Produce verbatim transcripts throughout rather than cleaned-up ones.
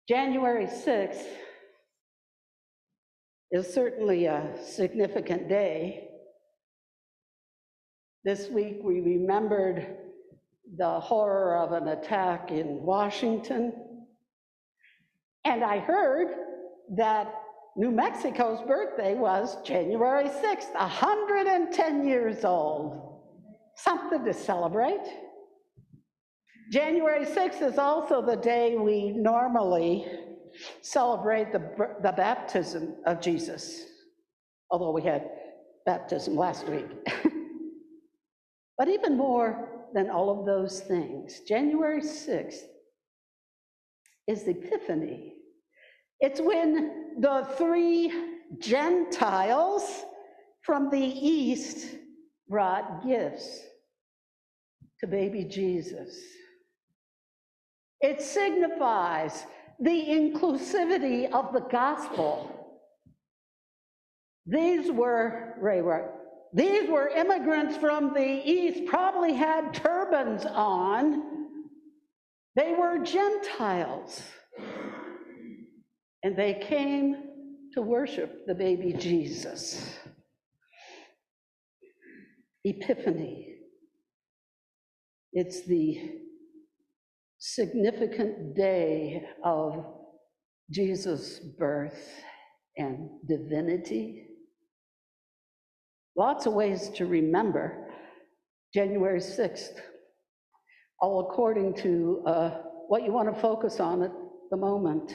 January sixth is certainly a significant day. This week we remembered the horror of an attack in Washington. And I heard that New Mexico's birthday was January sixth, one hundred ten years old. Something to celebrate. January sixth is also the day we normally celebrate the, the baptism of Jesus, although we had baptism last week. But even more than all of those things, January sixth is Epiphany. It's when the three Gentiles from the East brought gifts to baby Jesus. It signifies the inclusivity of the gospel. These were, Ray, Ray, these were immigrants from the East, probably had turbans on. They were Gentiles. And they came to worship the baby Jesus. Epiphany. It's the significant day of Jesus' birth and divinity. Lots of ways to remember January sixth, all according to uh, what you want to focus on at the moment.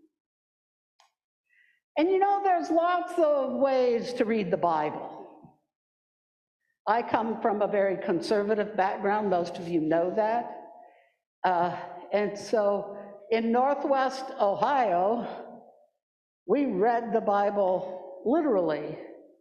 And you know, there's lots of ways to read the Bible. I come from a very conservative background, most of you know that. Uh, and so in Northwest Ohio, we read the Bible literally.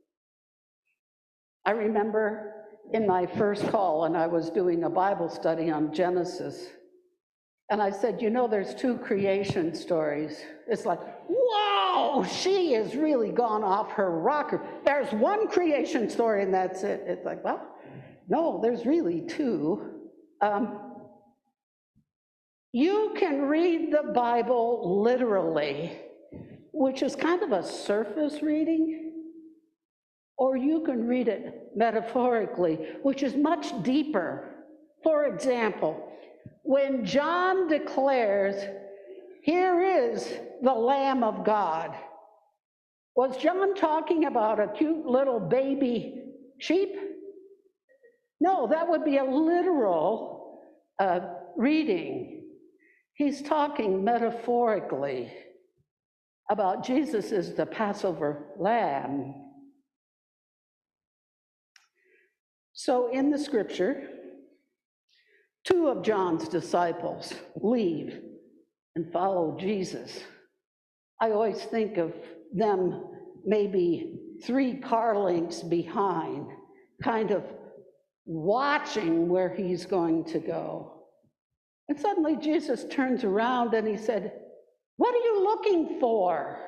I remember in my first call, and I was doing a Bible study on Genesis, and I said, you know, there's two creation stories. It's like, whoa, she has really gone off her rocker. There's one creation story and that's it. It's like, well, no, there's really two. Um, you can read the Bible literally, which is kind of a surface reading, or you can read it metaphorically, which is much deeper. For example, when John declares, here is the Lamb of God, was John talking about a cute little baby sheep? No, that would be a literal uh, reading. He's talking metaphorically about Jesus as the Passover lamb. So in the scripture, two of John's disciples leave and follow Jesus. I always think of them maybe three car lengths behind, kind of watching where he's going to go. And suddenly Jesus turns around and he said, what are you looking for?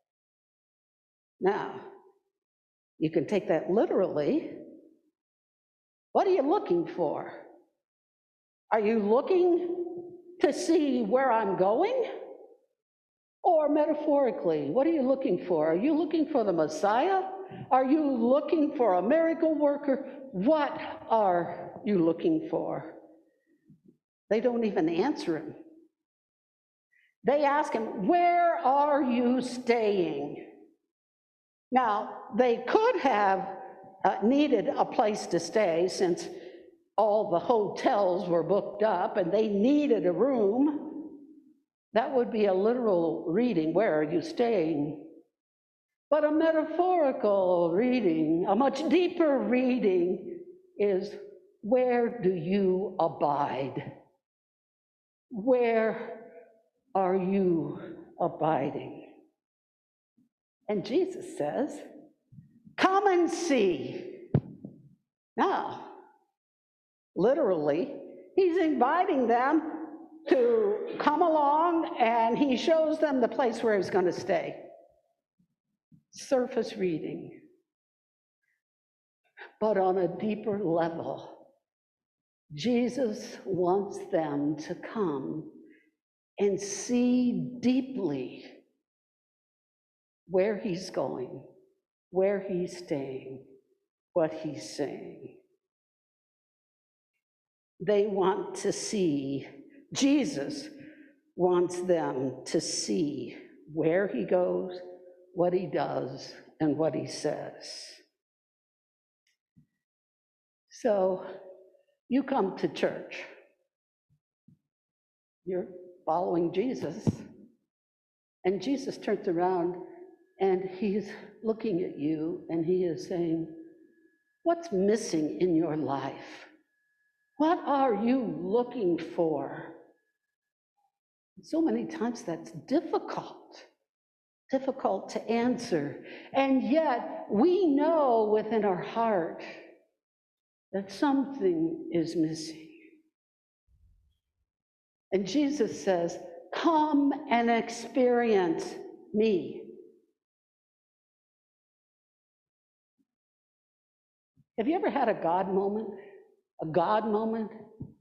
Now, you can take that literally. What are you looking for? Are you looking to see where I'm going? Or metaphorically, what are you looking for? Are you looking for the Messiah? Are you looking for a miracle worker? What are you looking for? They don't even answer him. They ask him, where are you staying? Now, they could have uh, needed a place to stay since all the hotels were booked up and they needed a room. That would be a literal reading, where are you staying? But a metaphorical reading, a much deeper reading is, where do you abide? Where are you abiding? And Jesus says, come and see. Now, literally, he's inviting them to come along, and he shows them the place where he's going to stay. Surface reading. But on a deeper level, Jesus wants them to come and see deeply where he's going, where he's staying, what he's saying. They want to see, Jesus wants them to see where he goes, what he does, and what he says. So you come to church, you're following Jesus, and Jesus turns around and he's looking at you and he is saying, what's missing in your life? What are you looking for? So many times that's difficult, difficult to answer. And yet we know within our heart that something is missing. And Jesus says, come and experience me. Have you ever had a God moment? A God moment?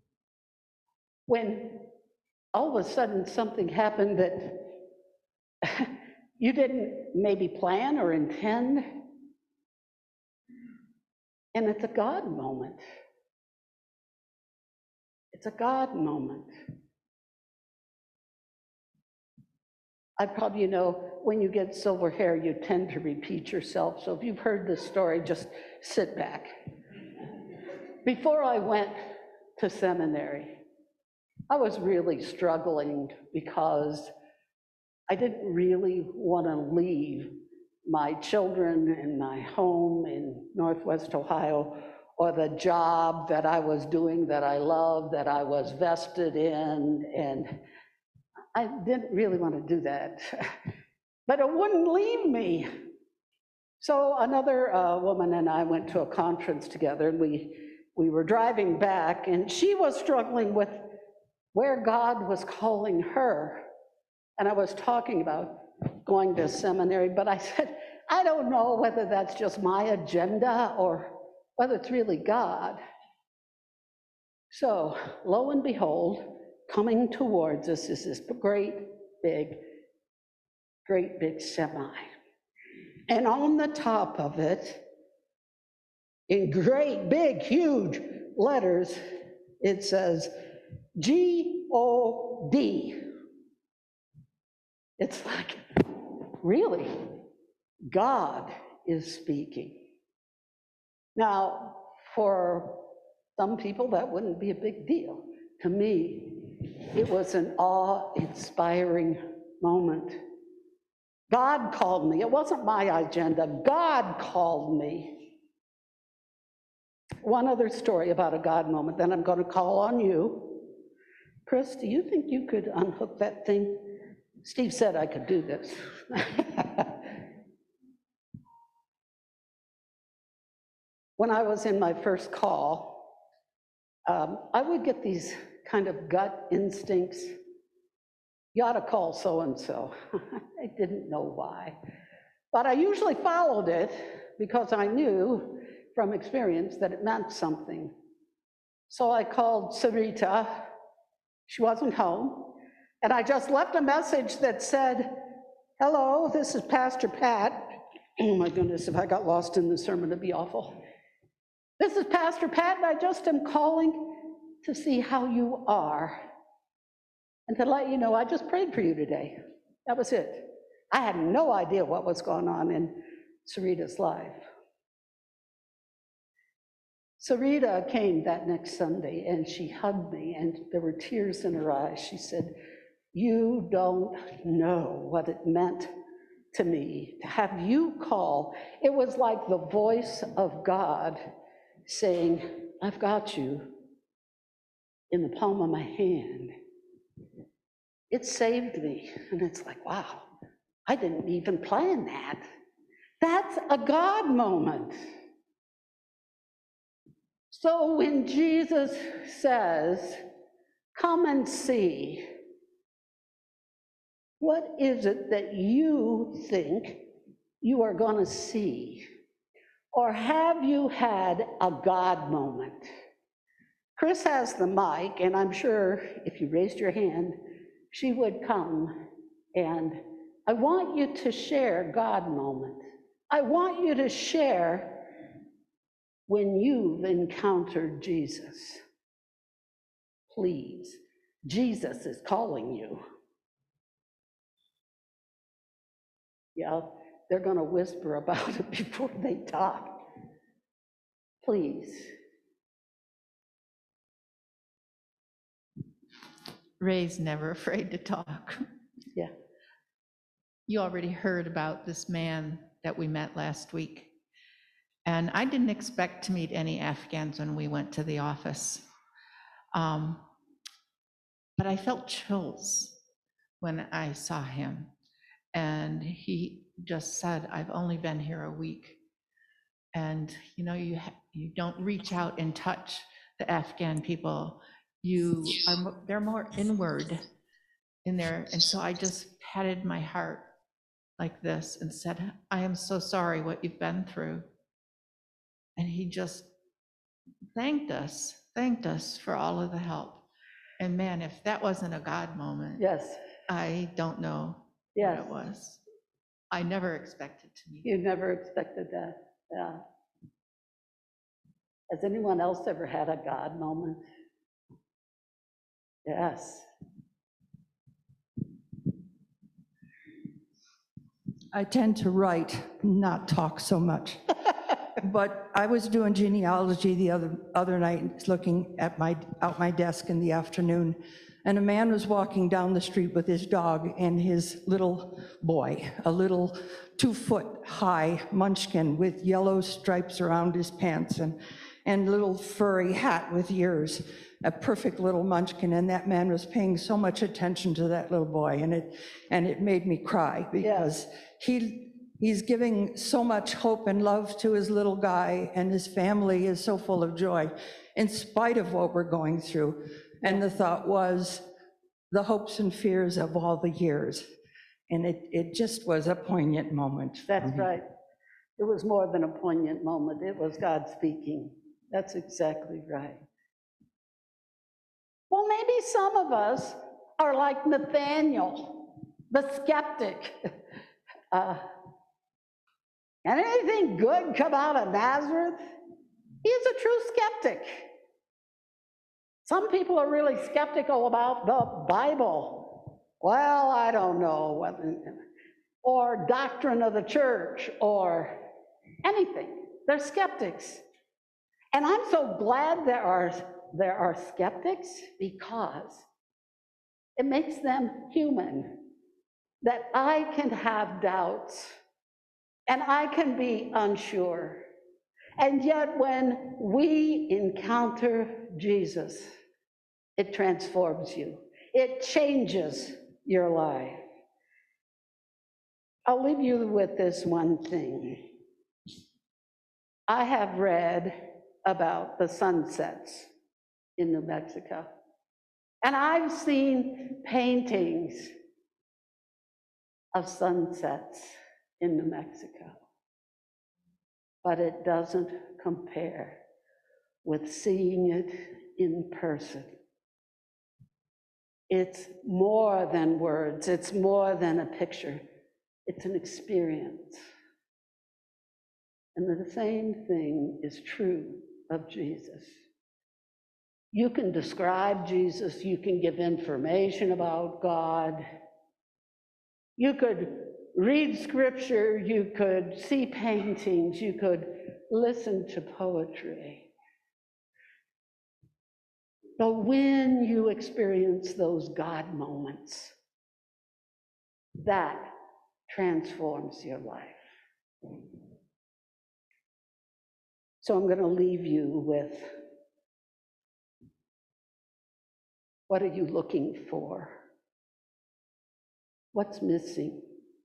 When all of a sudden something happened that you didn't maybe plan or intend, and it's a God moment. It's a God moment. I probably, you know, when you get silver hair, you tend to repeat yourself. So if you've heard this story, just sit back. Before I went to seminary, I was really struggling because I didn't really want to leave my children and my home in Northwest Ohio, or the job that I was doing that I loved, that I was vested in, and I didn't really want to do that. But it wouldn't leave me. So another uh, woman and I went to a conference together, and we, we were driving back, and she was struggling with where God was calling her. And I was talking about going to seminary, but I said, I don't know whether that's just my agenda or whether it's really God. So, lo and behold, coming towards us is this great big, great big semi. And on the top of it, in great big, huge letters, it says G O D. It's like, really? God is speaking. Now, for some people, that wouldn't be a big deal. To me, it was an awe-inspiring moment. God called me. It wasn't my agenda. God called me. One other story about a God moment, then I'm going to call on you. Chris, do you think you could unhook that thing? Steve said I could do this. When I was in my first call, um, I would get these kind of gut instincts. You ought to call so-and-so. I didn't know why. But I usually followed it because I knew from experience that it meant something. So I called Sarita. She wasn't home. And I just left a message that said, hello, this is Pastor Pat. Oh my goodness, if I got lost in the sermon, it'd be awful. This is Pastor Pat, and I just am calling to see how you are. And to let you know, I just prayed for you today. That was it. I had no idea what was going on in Sarita's life. Sarita came that next Sunday, and she hugged me, and there were tears in her eyes. She said, you don't know what it meant to me to have you call. It was like the voice of God saying, I've got you in the palm of my hand. It saved me. And it's like, wow, I didn't even plan that. That's a God moment. So when Jesus says, come and see, what is it that you think you are going to see? Or have you had a God moment? Chris has the mic, and I'm sure if you raised your hand, she would come, and I want you to share God moment. I want you to share when you've encountered Jesus. Please, Jesus is calling you. Yeah, they're going to whisper about it before they talk. Please. Ray's never afraid to talk. Yeah. You already heard about this man that we met last week. And I didn't expect to meet any Afghans when we went to the office. Um, but I felt chills when I saw him. And he just said, I've only been here a week. And you know, you, ha- you don't reach out and touch the Afghan people. You are, they're more inward in there. And so I just patted my heart like this and said, I am so sorry what you've been through. And he just thanked us, thanked us for all of the help. And man, if that wasn't a God moment, Yes. I don't know Yes. what it was. I never expected to meet. You never expected that. Yeah. Has anyone else ever had a God moment? Yes. I tend to write, not talk so much. But I was doing genealogy the other other night, looking at my out my desk in the afternoon, and a man was walking down the street with his dog and his little boy, a little two-foot-high munchkin with yellow stripes around his pants and and little furry hat with ears, a perfect little munchkin. And that man was paying so much attention to that little boy, and it and it made me cry because Yes. he. He's giving so much hope and love to his little guy, and his family is so full of joy in spite of what we're going through. And the thought was the hopes and fears of all the years. And it, it just was a poignant moment. That's right. It was more than a poignant moment. It was God speaking. That's exactly right. Well, maybe some of us are like Nathaniel, the skeptic. Uh, Can anything good come out of Nazareth? He's a true skeptic. Some people are really skeptical about the Bible. Well, I don't know whether, or doctrine of the church, or anything. They're skeptics. And I'm so glad there are, there are skeptics, because it makes them human, that I can have doubts and I can be unsure. And yet when we encounter Jesus, it transforms you. It changes your life. I'll leave you with this one thing. I have read about the sunsets in New Mexico, and I've seen paintings of sunsets in New Mexico, but it doesn't compare with seeing it in person. It's more than words, it's more than a picture, it's an experience. And the same thing is true of Jesus. You can describe Jesus, you can give information about God, you could read scripture, you could see paintings, you could listen to poetry. But when you experience those God moments, that transforms your life. So I'm going to leave you with, what are you looking for? What's missing?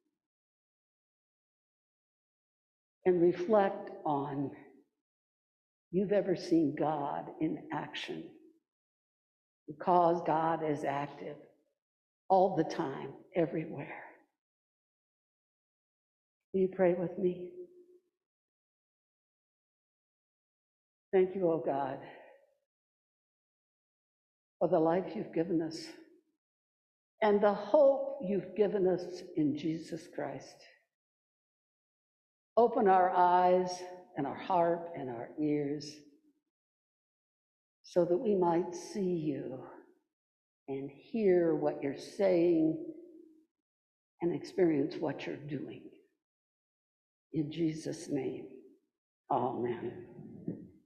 And reflect on, you've ever seen God in action, because God is active all the time, everywhere. Will you pray with me? Thank you, oh God, for the life you've given us and the hope you've given us in Jesus Christ. Open our eyes and our heart and our ears so that we might see you and hear what you're saying and experience what you're doing. In Jesus' name, amen.